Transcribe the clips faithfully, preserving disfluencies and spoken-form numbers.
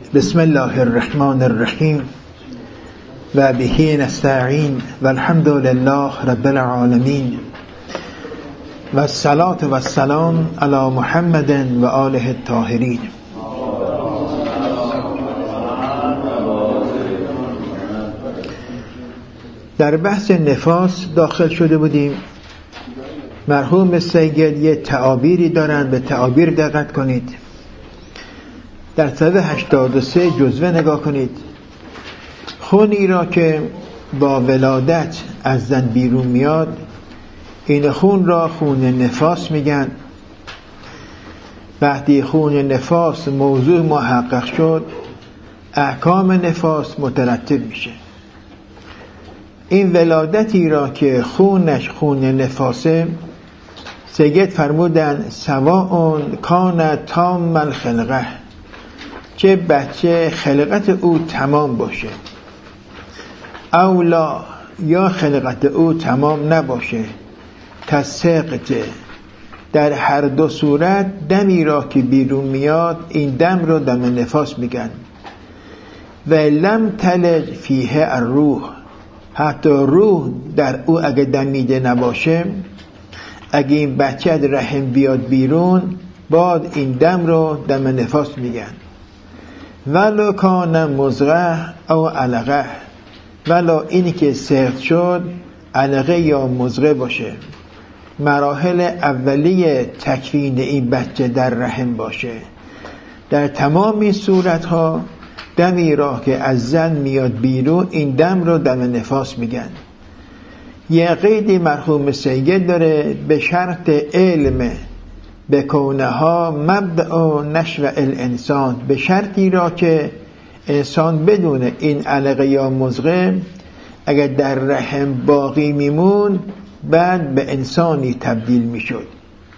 بسم الله الرحمن الرحیم و به نستعین و الحمد لله رب العالمین و الصلاة و السلام علی محمد و آله الطاهرین. در بحث نفاس داخل شده بودیم. مرحوم سید یه تعابیری دارن، به تعابیر دقت کنید. در صفحه هشتاد و سه جزوه نگاه کنید. خونی را که با ولادت از زن بیرون میاد، این خون را خون نفاس میگن. وقتی خون نفاس موضوع محقق شد، احکام نفاس مترتب میشه. این ولادتی را که خونش خون نفاسه، سید فرمودن سواء کان تام الخلقه، چه بچه خلقت او تمام باشه، اولا یا خلقت او تمام نباشه، تسقطه. در هر دو صورت دمی را که بیرون میاد، این دم رو دم نفاس میگن. و لم تلج فیه الروح، حتی روح در او اگه دمیده نباشه، اگه این بچه از رحم بیاد بیرون، بعد این دم رو دم نفاس میگن. ولو کان مزغه او علقه، ولو اینی که سخت شد علقه یا مزغه باشه، مراحل اولیه تکوین این بچه در رحم باشه. در تمام این صورتها دمی را که از زن میاد بیرون، این دم رو دم نفاس میگن. یه قیدی مرحوم سید داره، به شرط علم به کونها مبدأ نشو الانسان، به شرطی را که انسان بدونه این علقه یا مزغه اگر در رحم باقی میمون، بعد به انسانی تبدیل میشد.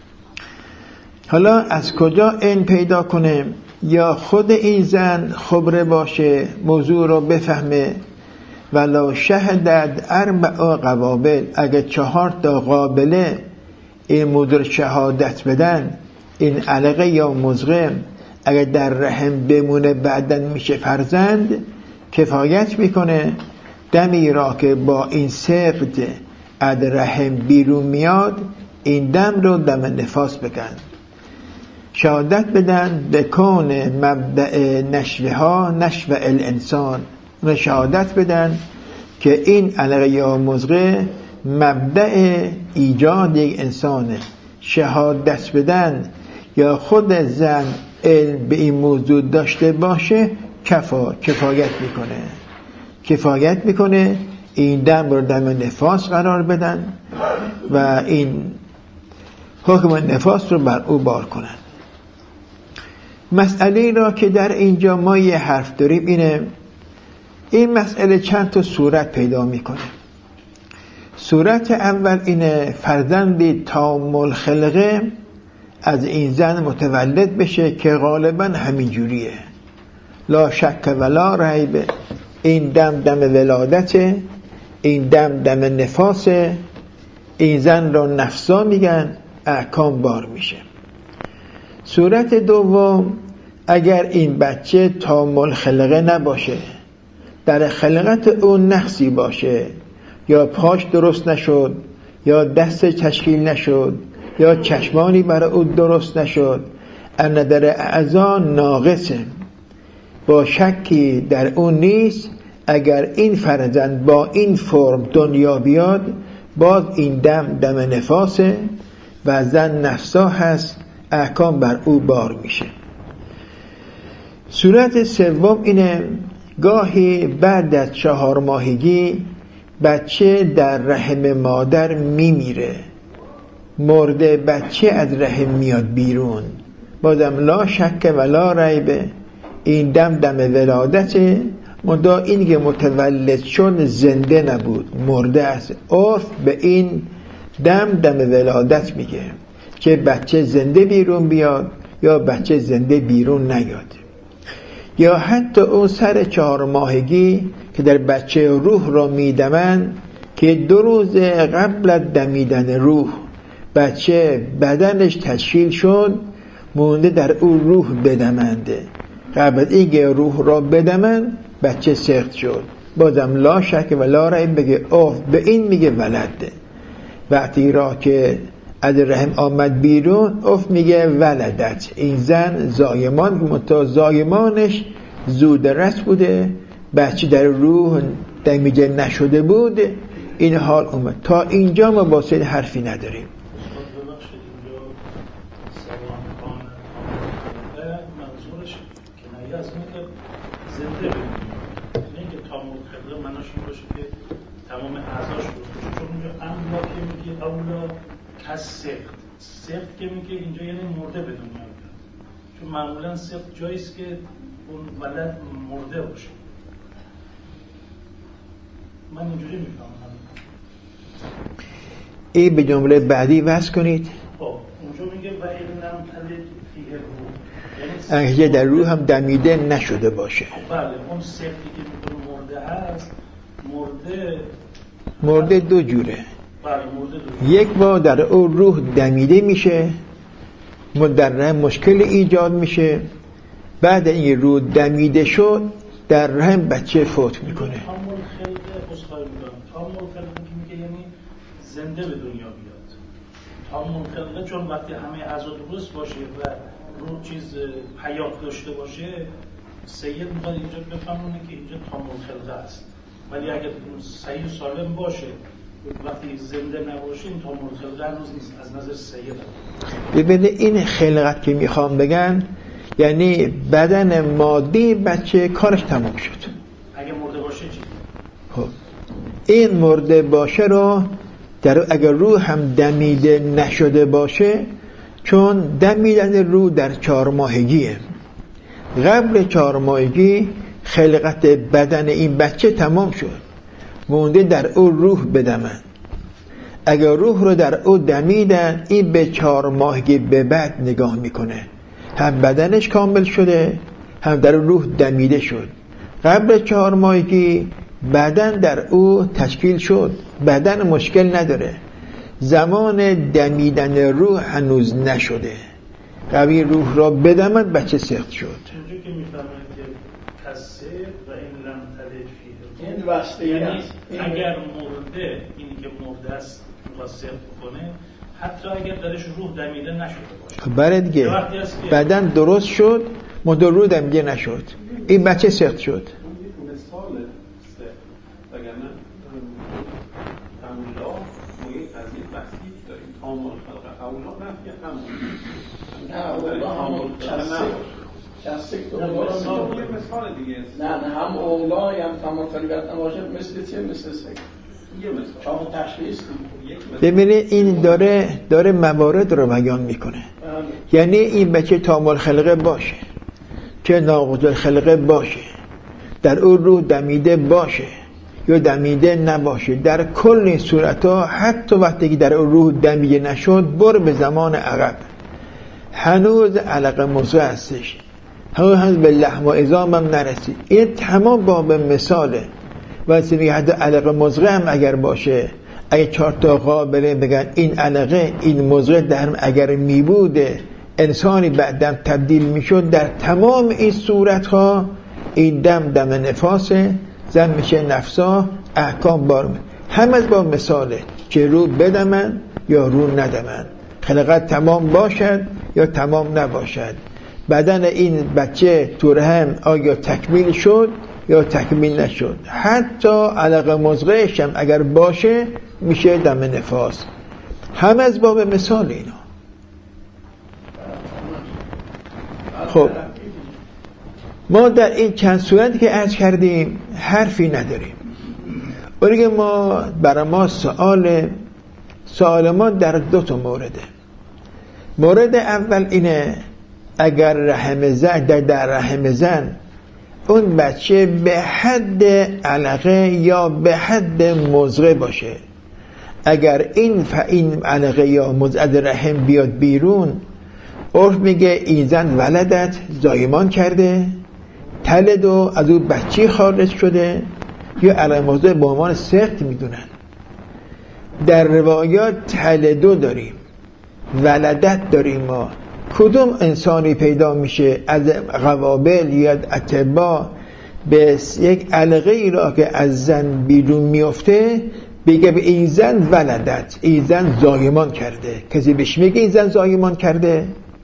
حالا از کجا این پیدا کنه؟ یا خود این زن خبره باشه، موضوع رو بفهمه. ولو شهدت اربع قوابل، اگر چهار تا قابله این مدر شهادت بدن، این علقه یا مزغه اگر در رحم بمونه بعدن میشه فرزند، کفایت میکنه. دمی را که با این سقط از رحم بیرون میاد، این دم رو دم نفاس بگن. شهادت بدن به کون مبدأ نشوها نشو الانسان، و شهادت بدن که این علقه یا مزغه مبدأ ایجاد یک انسانه. شهادت بدن یا خود زن علم به این موضوع داشته باشه، کفا کفایت میکنه کفایت میکنه این دم رو دم نفاس قرار بدن و این حکم نفاس رو بر او بار کنن. مسئله را که در اینجا ما یه حرف داریم اینه، این مسئله چند تا صورت پیدا میکنه. صورت اول اینه فرزندی تام الخلقه از این زن متولد بشه که غالبا همین جوریه، لا شک ولا ریب. این دم دم ولادته، این دم دم نفاسه، این زن را نفسا میگن، احکام بار میشه. صورت دوم، اگر این بچه تام الخلقه نباشه، در خلقت اون نقصی باشه، یا پاش درست نشد، یا دست تشکیل نشد، یا چشمانی برای او درست نشد، ان در اعضا ناقصه، با شکی در اون نیست، اگر این فرزند با این فرم دنیا بیاد، باز این دم دم نفاسه و زن نفسا هست، احکام بر او بار میشه. صورت سوم اینه، گاهی بعد از چهار ماهگی بچه در رحم مادر میمیره، مرده بچه از رحم میاد بیرون، بازم لا شک و لا ریبه، این دم دم ولادته، مدا این که متولد شد زنده نبود، مرده است. عرف به این دم دم ولادت میگه که بچه زنده بیرون بیاد یا بچه زنده بیرون نیاد. یا حتی اون سر چهار ماهگی که در بچه روح را میدمن، که دو روز قبل از دمیدن روح بچه بدنش تشکیل شد، مونده در اون روح بدمنده. قبل اینکه روح را بدمن بچه سخت شد. بازم لا شک و لا ریب بگه اوف، به این میگه ولده. وقتی را که از رحم آمد بیرون اوف میگه ولدت، این زن زایمان، منتها زایمانش زود رس بوده، بچه در روح دمیده نشده بود. این حال اومد. تا اینجا ما واسه حرفی نداریم. تمام اعضاش رو چون اونجا املا که میگه اولا کس سخت سخت که میگه اینجا یعنی مرده به دنیا بیاد، چون معمولا سخت جاییست که اون ولد مرده باشه. من اینجوری میفهمم. این به جمله بعدی وصل کنید. خب اونجا میگه و این نم تلد فیه روح، یعنی در روح هم دمیده نشده باشه. بله اون سختی که مرده هست، مرده مرده دو جوره. بله مرده دو جوره. یک با در اون روح دمیده میشه، در رحم مشکل ایجاد میشه، بعد این روح دمیده شد در رحم بچه فوت میکنه. تامل خلقه اصخایی میکنم. تامل خلقه که میگه یعنی زنده به دنیا بیاد. تامل خلقه چون وقتی همه اعضا درست باشه و روح چیز حیات داشته باشه، سید میخواد اینجا بفهمونه که اینجا تامل خلقه است. ولی اگر صحیح و سالم باشه وقتی زنده نباشه این تامل خلقه هنوز نیست از نظر سید. ببینید این خلقت که میخوام بگن یعنی بدن مادی بچه کارش تمام شد. اگر مرده باشه چی؟ خب این مرده باشه رو در اگر روح هم دمیده نشده باشه، چون دمیدن روح در چهار ماهگیه، قبل چهار ماهگی خلقت بدن این بچه تمام شد، مونده در او روح بدمن. اگر روح رو در او دمیدن این به چهار ماهگی به بعد نگاه میکنه، هم بدنش کامل شده هم در روح دمیده شد. قبل چهار ماهگی بدن در او تشکیل شد، بدن مشکل نداره، زمان دمیدن روح هنوز نشده. قبل روح را بدمن بچه سخت شد. اونجا که میفهمن که کسه و این لم تلد فیه، این واسطه یعنی است. اگر مرده اینی که مرده است میخواد سخت بکنه، حتی اگر درش روح دمیده نشده باشه. برای دیگه بدن درست شد مدر روح دمیده نشد، این بچه سخت شد. نه نه هم اولا هم تمام خلقت نباشه مثل چه مثل سک یه مثال چون تشخیص ببینید این داره داره موارد رو بیان میکنه. یعنی این بچه تامل خلقه باشه، چه ناقض الخلقه باشه، در اون روح دمیده باشه یا دمیده نباشه، در کل این صورتها حتی وقتی که در اون روح دمیده نشد برو به زمان عقب، هنوز علقه مضغه هستش، هنوز هنوز به لحم و عظام هم نرسید. این تمام باب مثاله. واسه میگه حتی علقه مضغه هم اگر باشه، اگه چهار تا قابله بگن این علقه این مضغه در اگر میبوده انسانی بعدم تبدیل میشد، در تمام این صورتها این دم دم نفاسه، زن میشه نفسا، احکام بار هم از با مثاله، چه رو بدمن یا رو ندمن، خلقت تمام باشد یا تمام نباشد، بدن این بچه تو رحم آیا تکمیل شد یا تکمیل نشد، حتی علقه مضغه‌اش هم اگر باشه میشه دم نفاس. هم از باب مثال اینا. خب ما در این چند صورتی که عرض کردیم حرفی نداریم. اونی ما برای ما سوال سوال ما در دو تا مورده. مورد اول اینه اگر رحم زن در, در رحم زن اون بچه به حد علقه یا به حد مضغه باشه، اگر این این علقه یا مضغه رحم بیاد بیرون، عرف میگه این زن ولدت زایمان کرده، تلد و از اون بچه خارج شده، یا علقه مضغه به عنوان سخت میدونن. در روایات تلدو داریم، ولدت داریم، ما کدوم انسانی پیدا میشه از قوابل یا اتباع به یک علقه ای را که از زن بیرون میفته بگه به این زن ولدت، این زن زایمان کرده؟ کسی بهش میگه این زن زایمان کرده؟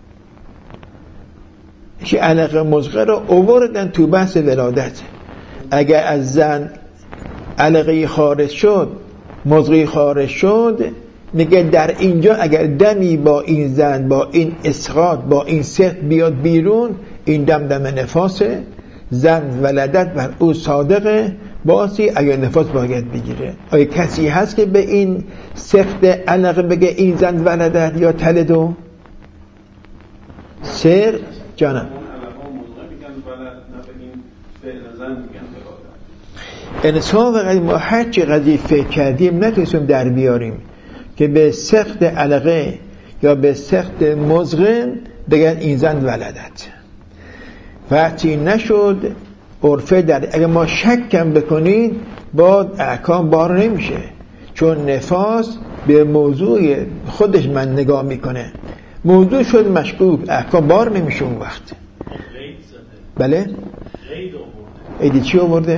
که علقه مزغه را آوردن تو بحث ولادت. اگر از زن علقه خارج شد، مزغه خارج شد، میگه در اینجا اگر دمی با این زن، با این اسقاط، با این سخت بیاد بیرون، این دم دم نفاسه، زن ولدت بر او صادقه، باسی اگر نفاس باید بگیره. آیا کسی هست که به این سخت علقه بگه این زن ولدت یا تلدو؟ سر جانم انسان وقتی ما هر چی قضیه فکر کردیم نتونستیم در بیاریم که به سخت علقه یا به سخت مزغه بگن این زن ولدت. وقتی نشد عرفه در اگه ما شکم بکنید با احکام بار نمیشه، چون نفاس به موضوع خودش من نگاه میکنه، موضوع شد مشکوک، احکام بار نمیشه اون وقت. بله؟ ایدی چی آورده؟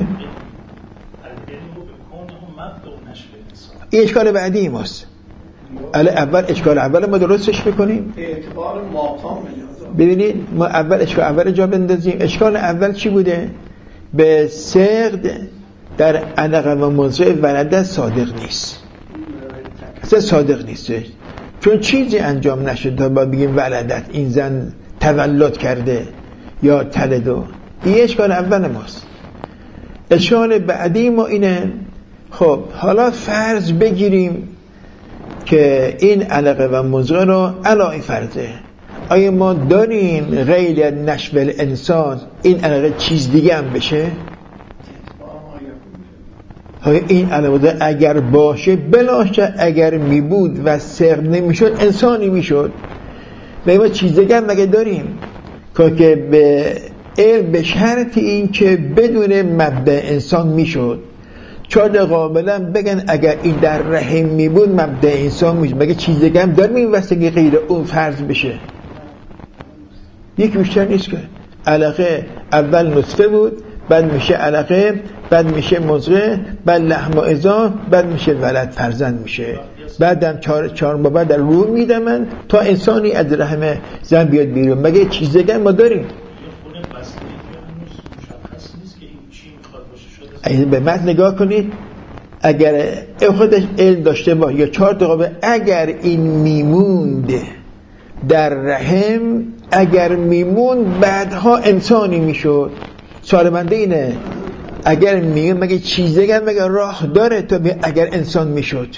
این اشکال بعدی ماست. اول اشکال اول ما درستش بکنیم. اعتبار ماقام ببینید ما اول اشکال اول جا بندازیم. اشکال اول چی بوده؟ به سقد در علقه و مزغه ولدت صادق نیست. اصلا صادق نیست، چون چیزی انجام نشد تا با بگیم ولدت این زن تولد کرده یا تلدو. این اشکال اول ماست. اشکال بعدی ما اینه، خب حالا فرض بگیریم که این علقه و مزغه رو علای فرضه، آیا ما داریم غیر نشو الانسان این علقه چیز دیگه هم بشه؟ آیا این علقه اگر باشه بلاشه، اگر می بود و سر نمی شد انسانی می شد؟ و ما چیز دیگه هم مگه داریم که به علم به شرط این که بدون مبدأ انسان می شد؟ چون قابلا بگن اگر این در رحم می بود مبدأ انسان می شد، مگه چیز دیگه هم داریم این واسه غیر اون فرض بشه؟ یک بیشتر نیست که علقه اول نطفه بود، بعد میشه علقه، بعد میشه مزغه، بعد لحم و عظام، بعد میشه ولد فرزند میشه، بعدم چهار چهار ماه بعد در روح میدمن تا انسانی از رحم زن بیاد بیرون. مگه چیز دیگه ما داریم؟ اگه به متن نگاه کنید، اگر خودش علم داشته با یا چهار دقیقه اگر این میمونده در رحم، اگر میمون بعدها انسانی میشد. سوال بنده اینه اگر میگه مگه چیز دیگه مگه راه داره تا اگر انسان میشد؟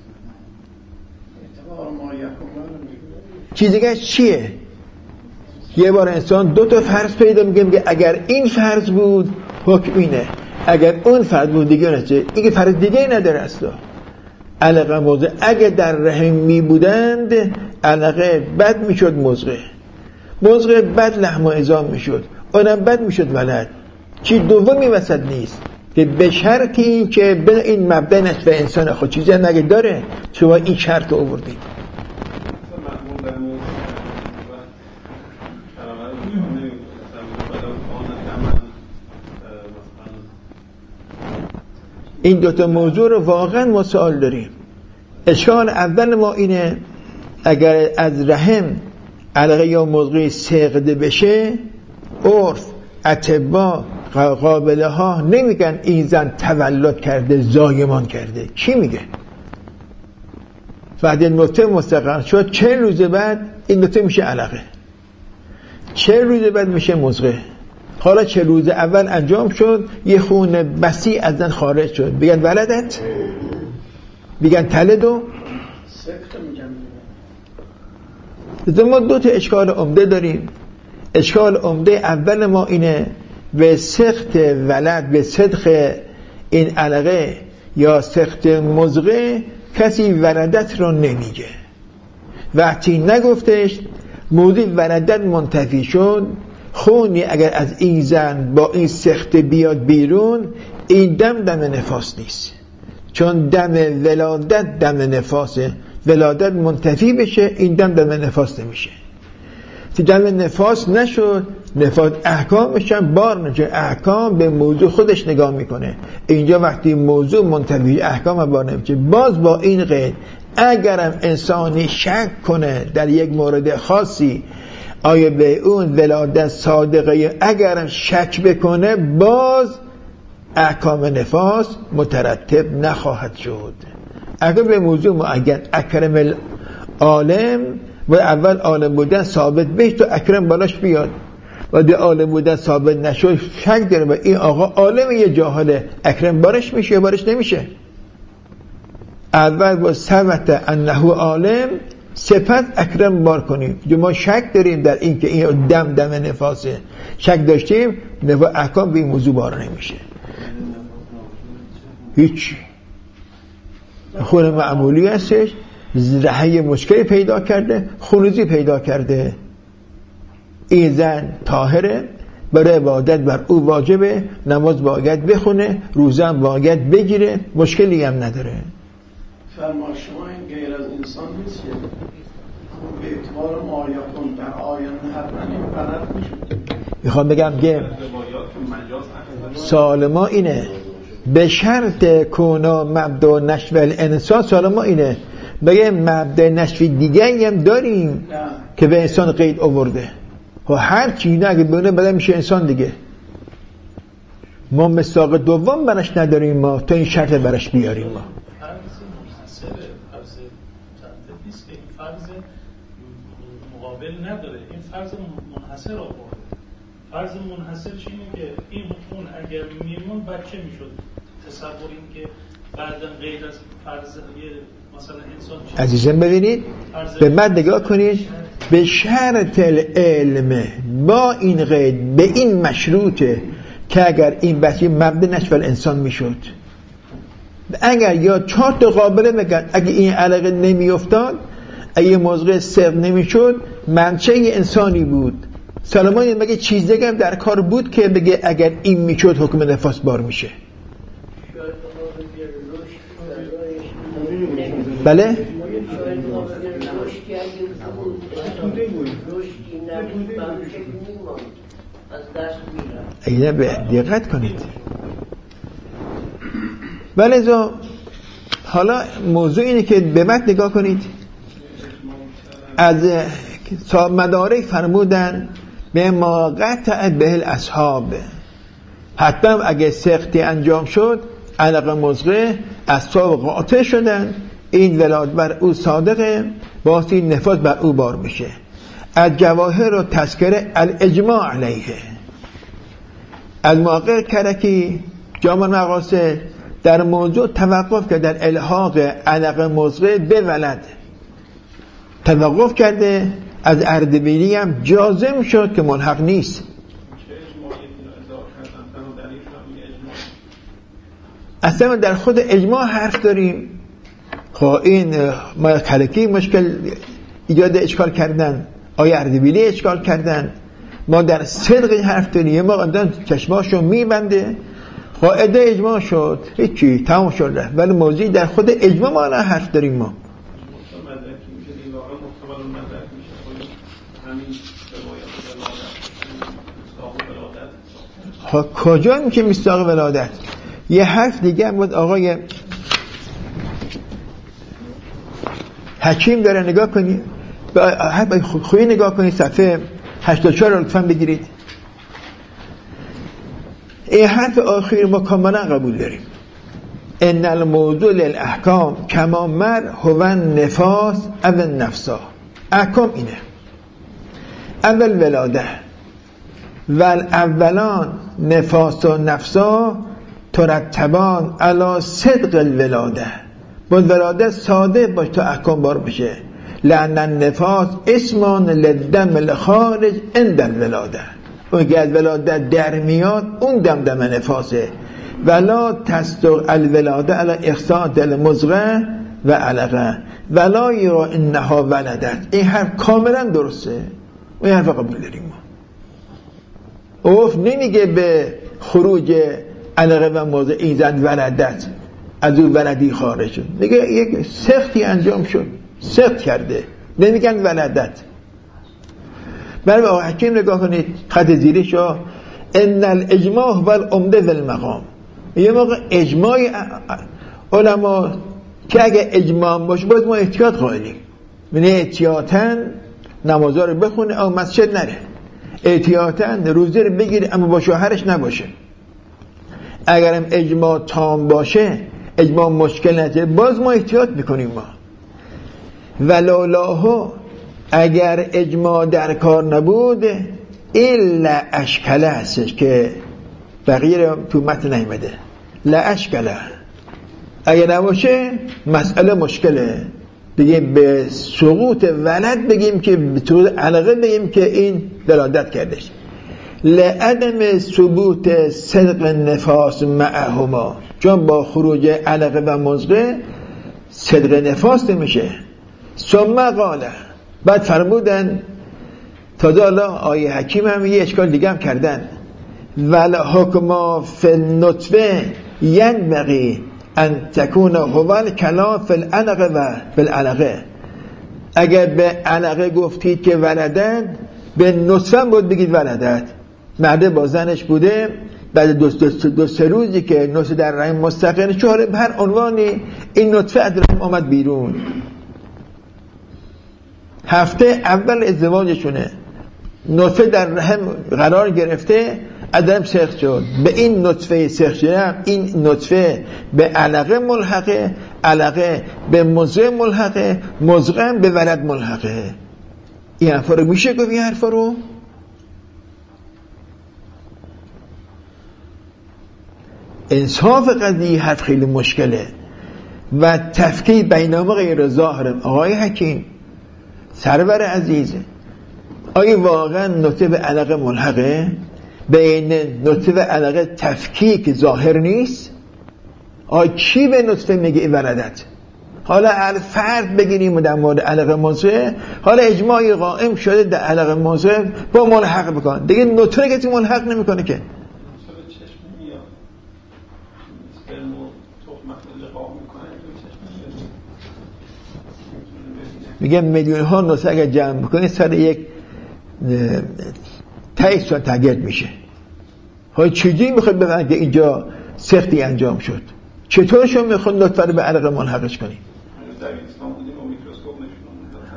چیز دیگه چیه؟ یه بار انسان دو تا فرض پیدا میگه، میگه اگر این فرض بود حکم اینه، اگر اون فرض بود دیگه نشه، این فرض دیگه نداره اصلا. علقه مزغه اگه در رحم می بودند علقه بد میشد مزغه، مزغه بد لحم و عظام میشد، اونم بد میشد ولد. چی دومی وسط نیست که به شرط این که به این مبدأ نشو انسان خود چیزی هم نگه داره شما این شرط رو آوردید. این دوتا موضوع رو واقعا ما سوال داریم. اشکال اول ما اینه اگر از رحم علقه یا مزغه سقده بشه، عرف اتباع قابله ها نمیگن این زن تولد کرده زایمان کرده. چی میگه؟ بعد نطفه مستقر شد چه روز بعد این نطفه میشه علقه، چه روز بعد میشه مزغه. حالا چه روز اول انجام شد یه خون بسی از زن خارج شد، بگن ولدت؟ بگن تلدو؟ سکت. ما دو تا اشکال عمده داریم. اشکال عمده اول ما اینه به سخت ولد، به صدق این علقه یا سخت مزغه کسی ولدت رو نمیگه. وقتی نگفتش موضوع ولدت منتفی شد، خونی اگر از این زن با این سخت بیاد بیرون این دم دم نفاس نیست، چون دم ولادت دم نفاسه، ولادت منتفی بشه این دم دم نفاس نمیشه. که جلب نفاس نشد، نفاس احکامش هم بار نشد. احکام به موضوع خودش نگاه میکنه. اینجا وقتی موضوع منتفی احکام بار نمیشه. باز با این قید اگرم انسانی شک کنه در یک مورد خاصی آیا به اون ولادت صادقه، اگرم شک بکنه باز احکام نفاس مترتب نخواهد شد. اگر به موضوع معین اکرم العالم و اول عالم بودن ثابت بهش تو اکرم بالاش بیاد و در عالم بودن ثابت نشد شک داره و این آقا عالم یه جاهله، اکرم بارش میشه بارش نمیشه. اول با ثبت انه عالم صفت اکرم بار کنیم. جو ما شک داریم در این که این دم دم نفاسه، شک داشتیم نفاس احکام به این موضوع بار نمیشه. هیچ خون معمولی هستش، زرحه مشکلی پیدا کرده، خونریزی پیدا کرده، این زن طاهره، برای عبادت بر او واجبه، نماز باید بخونه، روزه هم باید بگیره، مشکلی هم نداره. فرما شما این غیر از انسان نیست به اعتبار مایکون در آینده حتما این غلط میشود. میخوام بگم که سوال ما اینه به شرط کونا مبدا نشو الانسان، سوال ما اینه بگه مبدا نشوی دیگه هم داریم نه. که به انسان قید آورده و هر چی نه اگه بونه بده میشه انسان دیگه. ما مصداق دوم برش نداریم، ما تا این شرط برش بیاریم. ما فرض مقابل نداره، این فرض منحصر آورده. فرض منحصرش اینه که این اون اگر میمون بچه میشد. تصور این که بعدا غیر از فرض مثلا انسان عزیزم ببینید به من نگاه کنید، به شرط العلم با این قید به این مشروطه که اگر این بچه مبدا نشو انسان میشد، اگر یا چهار تا قابله بگن اگه این علاقه نمی افتاد، اگه موضوع سر نمی شد، منشأ انسانی بود. سلمان مگه چیز دیگه هم در کار بود که بگه اگر این می شد حکم نفاس بار میشه؟ بله؟ اینه به دقت کنید. ولی حالا موضوع اینه که به متن نگاه کنید. از مدارک فرمودن به ما قطع به الاصحاب، حتی اگه سختی انجام شد علاقه مزغه اصحاب قاطع شدن، این ولادت بر او صادقه، باسی نفاس بر او بار میشه. از جواهر و تذکره الاجماع علیه. از موقع کرکی جامع مقاصد در موضوع توقف کرد در الحاق علاقه مزغه به ولد توقف کرده. از اردبیلی هم جازم شد که ملحق نیست. اصلا در خود اجماع حرف داریم. خب این ما کلکی مشکل ایجاد اشکال کردن، آیا اردبیلی اشکال کردن. ما در صدق حرف داریم، ما قدم چشماشو میبنده، قاعده اجماع شد، هیچی تمام شد. ولی موضوعی در خود اجماع ما الان حرف داریم. ما خب کجا میشه مصداق ولادت؟ یه حرف دیگه بود آقای حکیم داره، نگاه کنید، خوی نگاه کنید، صفحه هشتاد و چهار لطفاً بگیرید. این حرف آخر ما کاملا قبول داریم. ان الموضوع للاحکام کما مر هو نفاس او نفسا. احکام اینه اول ولاده و اولان نفاس و نفسا ترتبان علی صدق الولاده. بود ولاده ساده باش تا احکام بار بشه. لأن النفاس اسمان للدم الخارج عند الولاده. اون که از ولاده در میاد اون دم دم نفاسه. ولا تصدق الولاده علی اخصاء المزغه و علقه ولا یرا انها ولدت. این حرف کاملا درسته، این حرف قبول داریم. ما اوف نمیگه به خروج علقه و موضع این زن ولدت از اون ولدی خارج شد، میگه یک سختی انجام شد، سخت کرده، نمیگن ولدت. برای آقای حکیم نگاه کنید، خط زیرش ها ان الاجماع و العمده ذی المقام. یه موقع اجماع علما که اگه اجماع باشه باید ما احتیاط قائلیم، یعنی احتیاطاً نمازا رو بخونه اما مسجد نره، احتیاطاً روزه رو بگیره اما با شوهرش نباشه. اگرم اجماع تام باشه، اجماع مشکل نشه، باز ما احتیاط میکنیم. ما ولولاهو اگر اجماع در کار نبود الا اشکله هستش که بقیه تو متن نیامده، لا اشکله، اگر نباشه مسئله مشکله دیگه. به سقوط ولد بگیم که به طور علاقه بگیم که این دلالت کردش. لعدم ثبوت صدق نفاس معهما، چون با خروج علاقه و مزغه صدق نفاس نمیشه. ثم قاله، بعد فرمودن تازه الله آیه حکیم هم یه اشکال دیگه هم کردن، ول حکما فی النطفه ینبغی ان تکون هو کلام فی العلقه و بالعلقه. اگر به علقه گفتید که ولدن، به نطفه بود بگید ولدت. مرده با زنش بوده، بعد دو, دو, دو سه روزی که نطفه در رحم مستقر شده، به هر عنوانی این نطفه از رحم آمد بیرون، هفته اول ازدواجشونه نطفه در رحم قرار گرفته، عدم سخت شد، به این نطفه سخت شده، این نطفه به علقه ملحقه، علقه به مزغه ملحقه، مزغه به ولد ملحقه. این حرفا رو میشه گفت؟ این حرفا رو انصاف قضیه حرف خیلی مشکله و تفکیک بینهما غیر ظاهره. آقای حکیم سرور عزیز، آیا واقعا نطفه به علقه ملحقه؟ بین نطفه و علقه تفکیک ظاهر نیست؟ آیا کی به نطفه میگه ولدت؟ حالا فرد بگیریم در مورد علقه مزغه، حالا اجماعی قائم شده در علقه مزغه با ملحق بکن، دیگه نطفه کسی ملحق نمیکنه که. میگه میلیون ها نطفه اگر جمع بکنید سر یک تایید سال تگرد میشه. های چیزی میخواد بفهمید که اینجا سختی انجام شد؟ چطور شما میخواد نطفه رو به علقه ملحقش کنید؟ در اسلام بودیم و میکروسکوپ نشون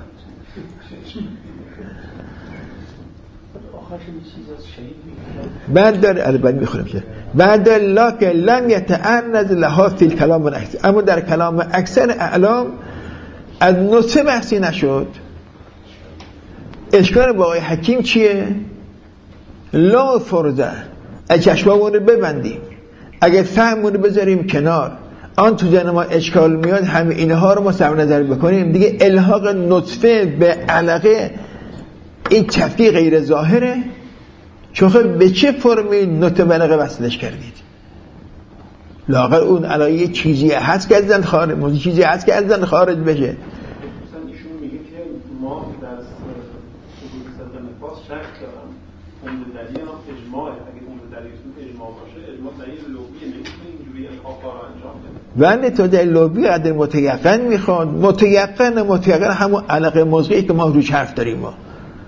بعد داره البته میخورم که بعد لکن لم یتعرض لها فی الکلام الاکثر، اما در کلام اکثر اعلام از نطفه بحثی نشد. اشکال با آقای حکیم چیه؟ لا فرضه، اگه چشمامون رو ببندیم، اگه فهممون رو بذاریم کنار، آن تو ذهن ما اشکال میاد، همه اینها رو ما صرف نظر بکنیم، دیگه الحاق نطفه به علقه این تفکیک غیر ظاهره. چون خب به چه فرمی نطفه به علقه وصلش کردید؟ لاغر اون علقه یه چیزی هست که از زن خارج، موضوع چیزی هست که از زن خارج بشه. مثلا ایشون میگه که ما در ثبوت صدق نفاس شک دارم، اون دلیل هم اجماعه، اگه اون دلیلتون اجماع باشه، اجماع دلیل لغویه، نمیتونه اینجوری الحاق کار انجام بده. بنده تا دلیل لغوی قدر متیقن میخواد، متیقن متیقن همون علقه مزغه‌ای که ما روش حرف داریم. ما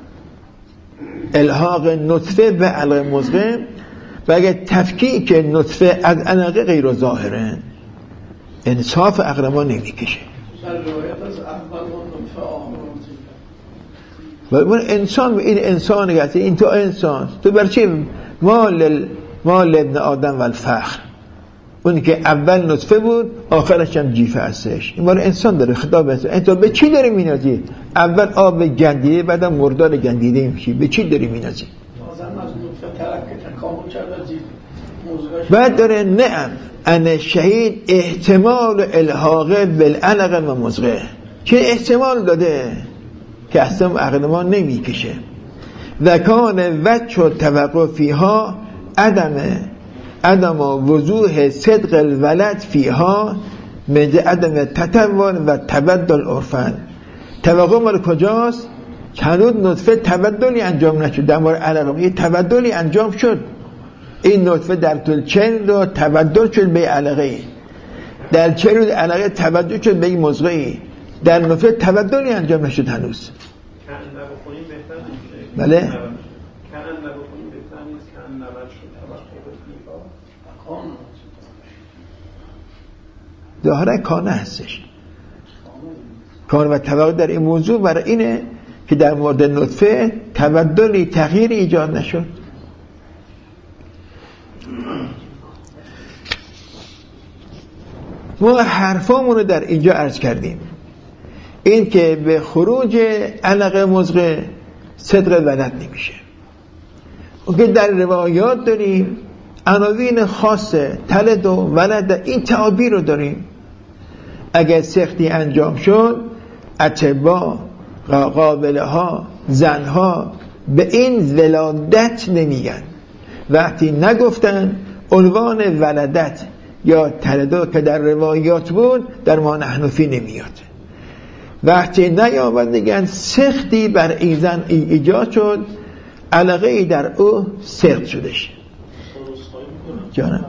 الحاق نطفه به علقه مزغه و اگه تفکیک نطفه از علقه غیر ظاهره، انصاف عقل ما نمیکشه. و اون انسان، این انسان گفته این تو انسان تو برچه مال مال ابن آدم و الفخر، اونی که اول نطفه بود آخرش هم جیفه هستش. این مال انسان داره خطاب هست. انت به چی داری مینازی؟ اول آب گندیده بعدم مردار گندیده میشی، به چی داری مینازی؟ بعد داره نعم ان شهید احتمال الحاق بالعلقه و مزغه، که احتمال داده که اصلا عقل ما نمیکشه. و کان وجه و توقع فیها عدم عدم وضوح صدق الولد فیها من عدم تطور و تبدل عرفن. توقع مال کجاست؟ هنوز نطفه تبدلی انجام نشد. در مورد علقه یه تبدلی انجام شد، این نطفه در طول چند رو تبدل شد به علقه، در چند روز علقه تبدل شد به این مزغه، در نطفه تبدلی انجام نشد هنوز. بله کن نبکنی بهتر نیست کن نبد شد توقع فیفا ظاهرا کانه هستش. کانه و توقع در این موضوع برای اینه که در مورد نطفه تبدلی تغییر ایجاد نشد. ما حرفامون رو در اینجا عرض کردیم، این که به خروج علقه مضغه صدق ولد نمیشه. اون که در روایات داریم عناوین خاص تلد و ولد، این تعابیر رو داریم. اگر سختی انجام شد اتباع قابله ها زنها به این ولادت نمیگن. وقتی نگفتن عنوان ولدت یا تلدا که در روایات بود در ما نحنفی نمیاد. وقتی نیامد نگن سختی بر این زن ایجاد شد، علقه ای در او سخت شدش. جانم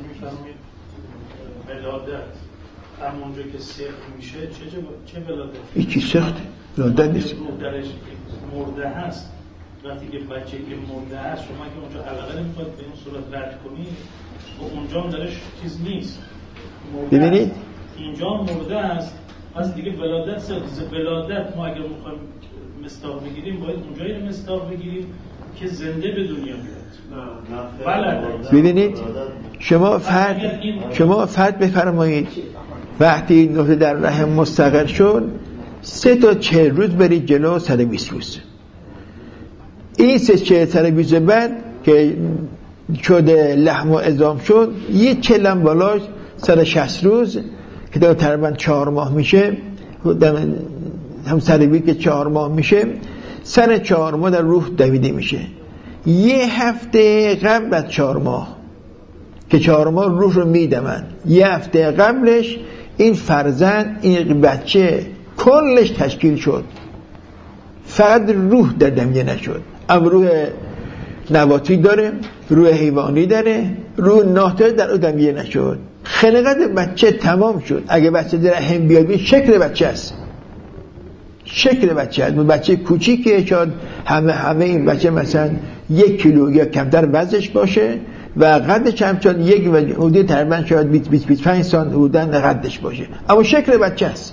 ولادت همونجا که سخت میشه چه چه ولادت؟ ایچی سخت ولادت نیست. درش مرده هست. وقتی که بچه که مرده هست شما که اونجا علقه نمیخواد به این صورت رد کنید و اونجا هم درش چیز نیست. ببینید اینجا مرده است، پس دیگه ولادت سخت. ولادت ما اگر میخوایم مستاق بگیریم باید اونجایی مستاق بگیریم که زنده به دنیا بیاد. ببینید شما فرد شما فرد بفرمایید وقتی نطفه در رحم مستقر شد سه تا چهل روز برید جلو صد و بیست روز. این سه چهل صد و بیست بعد که شده لحم و عظام شد یه چلم بالاش صد و شصت روز که در تقریبا چهار ماه میشه، هم صد و بیست که چهار ماه میشه، سر چهار ماه در روح دویده میشه. یه هفته قبل از چهار ماه که چهار ماه روح رو میدمن، یه هفته قبلش این فرزند این بچه کلش تشکیل شد، فقط روح در دمیه نشد. اما روح نباتی داره، روح حیوانی داره، روح ناطق در او دمیه نشد. خلقت بچه تمام شد. اگه بچه در رحم بیاد ببین شکل بچه است، شکل بچه است. بچه کوچیکه، شاید همه همه این بچه مثلا یک کیلو یا کمتر وزنش باشه و قدش هم شاید یک و حدود تقریبا شاید بیست بیست بیست و پنج سانتی بودن قدش باشه، اما شکل بچه است.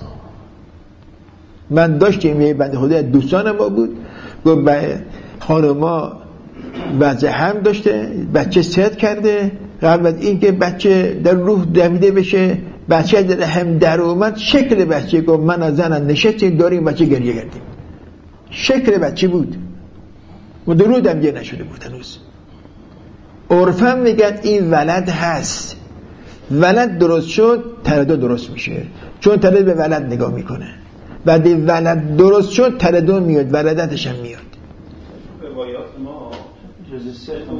من داشتیم یه بنده خدا دوستان ما بود، گفت خانما وضع هم داشته، بچه صحت کرده، قبل از این که بچه در روح دمیده بشه بچه در هم در اومد، شکل بچه گفت من از زنم نشستیم داریم بچه گریه کردیم. شکل بچه بود و در روح دمیده نشده بود هنوز. عرفا میگن این ولد هست. ولد درست شد تردد درست میشه، چون تردد به ولد نگاه میکنه. بعد ولد درست شد تردد میاد، ولدتش هم میاد. روایات ما جز سه تا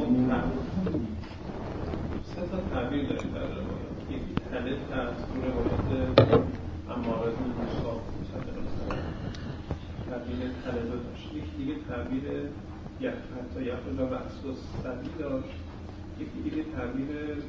سه تا تعبیر داریم در روایات. یک تلد هست تو روایات اماره بن موسی تعبیر تلد داشت. یکی دیگه تعبیر یخفت تا یخفت و رأس و سبی داشت. یکی دیگه تعبیر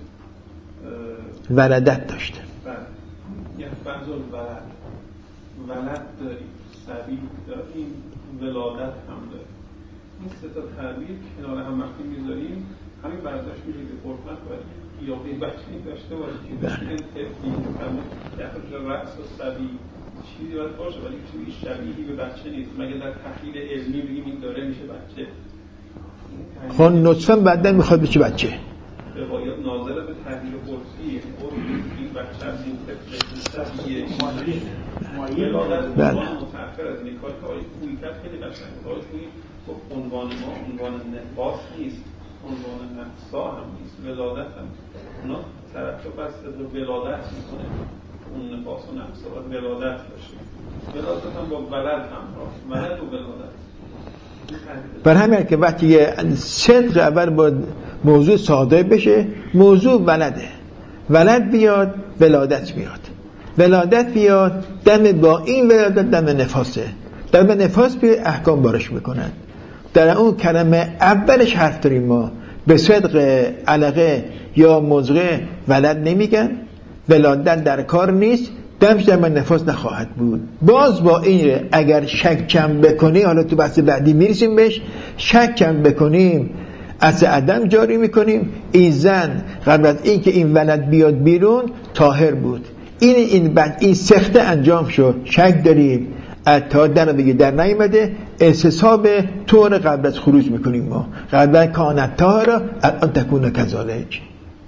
ولدت داشته. یخفت و ولد ولد داریم، سبی داریم، ولادت هم داریم. این سه تا تعبیر کنار هم وقتی میذاریم همین برداشت میشه که قربت باید یاقی بچه داشته باشه که بشکن تفتی یخفت و رأس و سبی چیزی باید باشه، ولی چیزی شبیهی به بچه نیست. مگه در تحلیل علمی بگیم این داره میشه بچه. خون نطفه بعدن میخواد بچه بچه روایات ناظر به تحلیل قرصی این بچه از این تفتی شبیه ولادت عنوان متأخر از این کار که آقای خویی کرد خیلی قشنگ بود. آقای خویی گفت عنوان ما عنوان نفاس نیست، عنوان نفسا هم نیست، ولادت هم اونا طرف رو بس رو ولادت میکنه. اون نفاس و نفسا باید ولادت باشه. ولادت هم با ولد هم راست، ولد و ولادت. بر همین که وقتی صدق اول با موضوع ساده بشه، موضوع ولده، ولد بیاد ولادت بیاد، ولادت بیاد دم با این ولادت دم نفاسه، دم نفاس بیاد احکام بارش میکنن. در اون کلمه اولش حرف داریم ما به صدق علقه یا مضغه ولد نمیگن، ولادت در کار نیست، دمش در من نفاس نخواهد بود. باز با این اگر شک کم بکنی، حالا تو بحث بعدی میرسیم بهش، شک کم بکنیم از عدم جاری میکنیم. این زن قبل از این که این ولد بیاد بیرون طاهر بود. این این بعد این سخته انجام شد، شک داریم تا در بگه در نیامده، استصحاب طور قبل از خروج میکنیم. ما قبل کانت طاهرا الان تکون کذالک.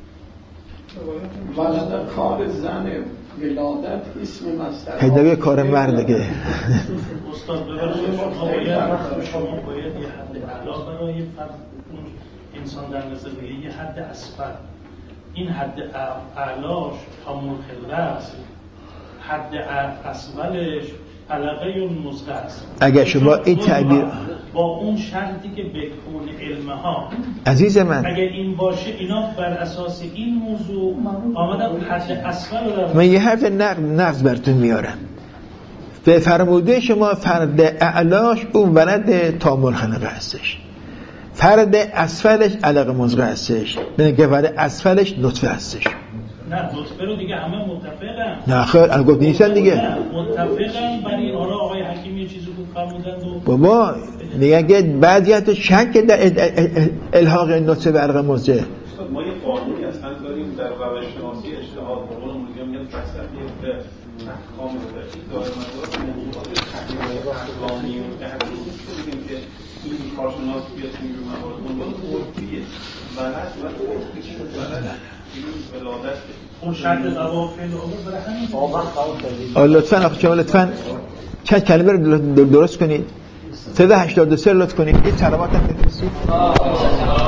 ولد کار زن ولادت اسم مصدر پیداوی کار مرد دیگه. استاد ببخشید شما باید شما باید یه حد اعلا برای فرد اون انسان در نظر بگیرید، یه حد اسفل. این حد اعلاش تمام خلقه است، حد اسفلش علاقه اون مزقه است. اگر شما این تعبیر با اون شرطی که بکون علمها عزیز من، اگر این باشه، اینا بر اساس این موضوع آمدن حد اسفل رو. من یه حرف نقض نقض براتون میارم. به فرموده شما فرد اعلاش اون ولد تامل خلقه هستش، فرد اسفلش علاقه مزقه هستش، میگه فرد اسفلش نطفه هستش. نه نطفه رو دیگه همه متفقن. نه خیر الان گفت نیستن دیگه. متفقن برای آره آقای حکیمی یه چیزی بود فرمودند و بابا میگه که بعضیات شک در الحاق نطفه به علاقه مزقه. ما یه قانونی اصلا داریم در روش شناسی اجتهاد، به قول اونجا میگن فلسفی به احکام متفقی داره مدار موضوعات تحقیقی اقلانی و تحقیقی که بگیم که این کارشناس بیاد این رو موارد دنبال عرفیه ولد و عرفی که ولد این ولادت اون شرط قوافل رو برای همین لطفاً آخه شما لطفاً چند کلمه رو درست کنید. سه هشتاد و سه لطف کنید. این کلمات هم بنویسید.